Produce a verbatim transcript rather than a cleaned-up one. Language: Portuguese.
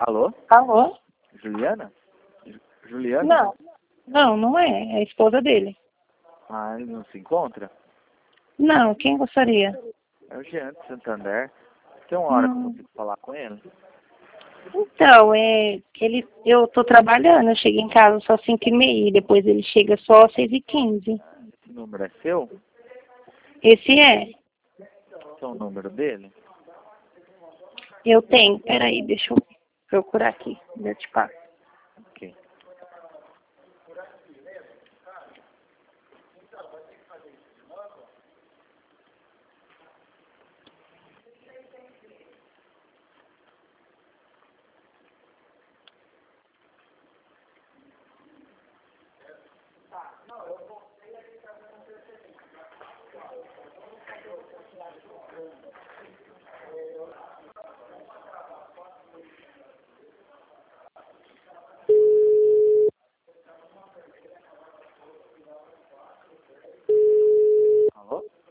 Alô? Alô? Juliana? Ju- Juliana? Não, não, não é. É a esposa dele. Ah, ele não se encontra? Não, quem gostaria? É o Jean de Santander. Tem uma hora que eu Hum. consigo falar com ele? Então, é que ele, eu tô trabalhando, eu chego em casa só cinco e meia, e depois ele chega só às seis e quinze. Esse número é seu? Esse é. Esse é o número dele? Eu tenho, peraí, deixa eu procurar aqui, eu te passo. Ok. Alô?